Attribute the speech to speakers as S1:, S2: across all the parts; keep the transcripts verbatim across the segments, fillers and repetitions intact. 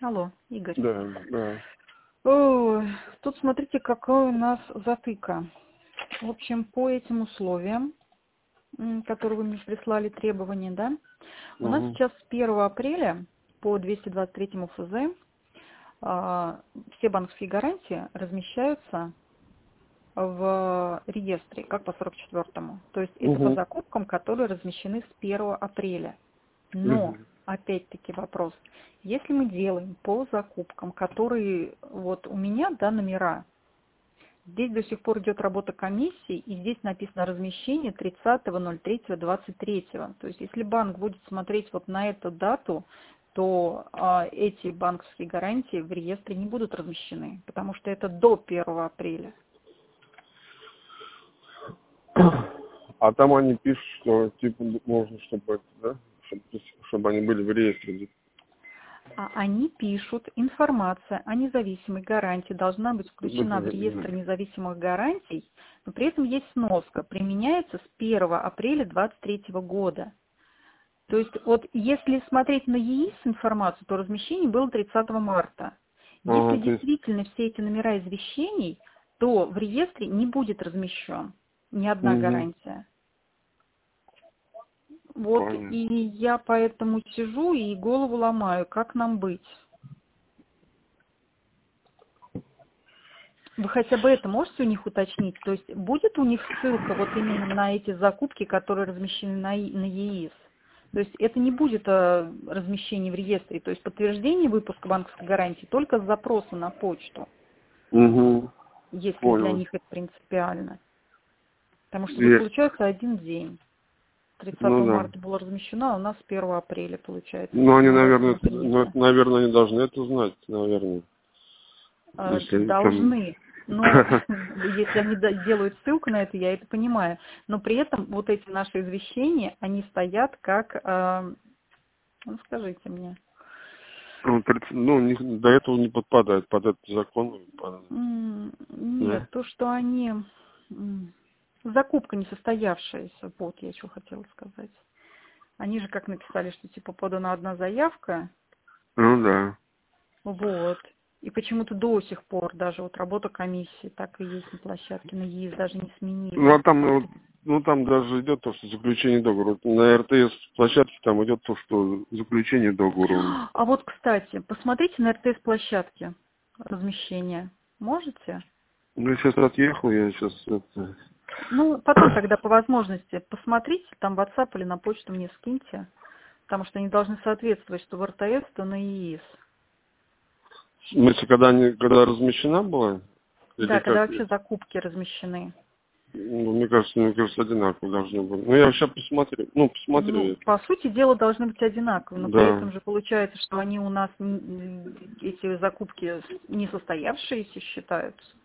S1: Алло, Игорь.
S2: Да, да.
S1: О, тут смотрите, какой у нас затыка. В общем, по этим условиям, м, которые вы мне прислали, требования, да, у нас
S2: Угу.
S1: сейчас с первого апреля по двести двадцать третьему эф зэ а, все банковские гарантии размещаются в реестре, как по сорок четвёртому. То есть это по
S2: Угу.
S1: закупкам, которые размещены с первого апреля.
S2: Угу.
S1: Но, опять-таки вопрос, если мы делаем по закупкам, которые, вот у меня, да, номера, здесь до сих пор идет работа комиссии, и здесь написано размещение тридцатого ноль третьего двадцать третьего. То есть если банк будет смотреть вот на эту дату, то а, эти банковские гарантии в реестре не будут размещены, потому что это до первого апреля.
S2: А там они пишут, что типа можно, чтобы это, да? Чтобы, чтобы они были в реестре.
S1: А они пишут, информация о независимой гарантии должна быть включена в реестр независимых гарантий, но при этом есть сноска, применяется с первого апреля двадцать третьего года. То есть вот если смотреть на ЕИС информацию, то размещение было тридцатого марта. Если
S2: Ага, то есть...
S1: действительно все эти номера извещений, то в реестре не будет размещен ни одна
S2: Угу.
S1: гарантия. Вот
S2: Понятно.
S1: и я поэтому сижу и голову ломаю, как нам быть. Вы хотя бы это можете у них уточнить? То есть будет у них ссылка вот именно на эти закупки, которые размещены на, И- на ЕИС? То есть это не будет а, размещение в реестре, то есть подтверждение выпуска банковской гарантии только с запроса на почту,
S2: Угу.
S1: если для
S2: Понял.
S1: них это принципиально. Потому что тут
S2: Я...
S1: получается один день.
S2: Ну
S1: тридцатого
S2: да.
S1: марта было размещено, а у нас с первого апреля получается.
S2: Ну они,
S1: Мы
S2: наверное,
S1: должны
S2: это, ну,
S1: принято.
S2: это, наверное, они должны это знать, наверное.
S1: А,
S2: Если они там...
S1: Должны. Но если они да- делают ссылку на это, я это понимаю. Но при этом вот эти наши извещения, они стоят как... а, ну, скажите мне.
S2: Ну, тридцать ну, не- до этого не подпадает под этот закон. под-
S1: М, Нет,
S2: Да?
S1: то, что они... м, Закупка несостоявшаяся. Вот я что хотела сказать. Они же как написали, что типа подана одна заявка.
S2: Ну да.
S1: Вот. И почему-то до сих пор даже вот работа комиссии так и есть на площадке, на ЕИС даже не
S2: Ну
S1: сменили.
S2: а там, ну, ну, там даже идет то, что заключение договора. Вот на эр тэ эс площадке там идет то, что заключение договора.
S1: А вот, кстати, посмотрите на эр тэ эс-площадке размещение. Можете?
S2: Ну, я сейчас отъехал, я сейчас это...
S1: Ну, потом тогда по возможности посмотрите, там в WhatsApp или на почту мне скиньте, потому что они должны соответствовать, что в эр тэ эс, то на ЕИС.
S2: В смысле, когда, они, когда размещена была? Или
S1: Да, когда
S2: как?
S1: вообще закупки размещены.
S2: Ну, мне кажется, мне кажется, одинаково должно быть. Ну, я сейчас посмотрю. Ну,
S1: Ну,
S2: посмотрю.
S1: по сути дела, должны быть одинаковы, но при
S2: Да.
S1: этом же получается, что они у нас, м, эти закупки несостоявшиеся считаются,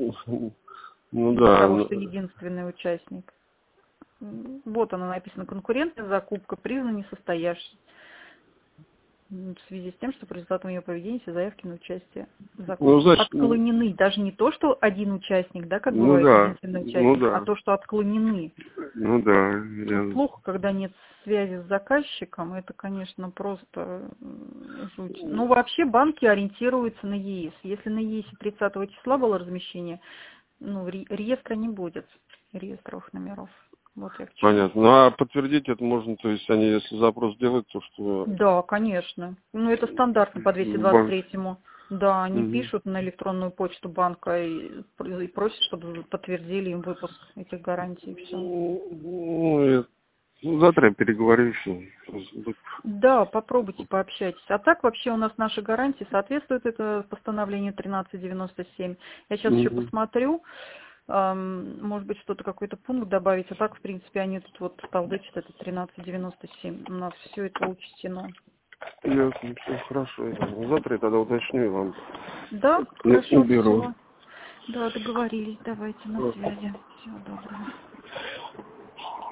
S2: Ну
S1: из-за
S2: да.
S1: того,
S2: ну,
S1: что единственный участник. М, Вот она написана, конкурентная закупка признана несостоявшей. М, В связи с тем, что по результатам ее поведения все заявки на участие в
S2: Ну,
S1: закупке
S2: значит, ну
S1: отклонены. Даже не то, что один участник, да, как
S2: ну
S1: бывает
S2: да.
S1: единственный
S2: Ну
S1: участник, а
S2: да.
S1: то, что отклонены.
S2: Ну да.
S1: Вот
S2: Я...
S1: плохо, когда нет связи с заказчиком, это, конечно, просто м, жуть. Ну, вообще банки ориентируются на ЕИС. Если на ЕИСе тридцатого числа было размещение, ну, ре- реестра не будет, реестровых номеров. Вот я к чему.
S2: Понятно. Ну, а подтвердить это можно, то есть они, если запрос делают, то что
S1: Да, конечно. Ну, это стандартно по двести двадцать
S2: банк...
S1: третьему. Да, они
S2: Угу.
S1: пишут на электронную почту банка и, пр- и просят, чтобы подтвердили им выпуск этих гарантий, и все.
S2: Ну, я... ну, завтра я переговорю еще.
S1: Да, попробуйте, пообщайтесь. А так вообще у нас наши гарантии соответствуют это постановлению тринадцать девяносто семь. Я сейчас еще
S2: Угу.
S1: посмотрю, эм, может быть, что-то, какой-то пункт добавить. А так, в принципе, они тут вот толдычат, это тринадцать девяносто семь. У нас все это учтено.
S2: Ясно, все хорошо. Завтра я тогда уточню вам.
S1: Да,
S2: Ну,
S1: хорошо,
S2: уберу.
S1: все. Да, договорились. Давайте на
S2: Хорошо.
S1: связи. Всего доброго.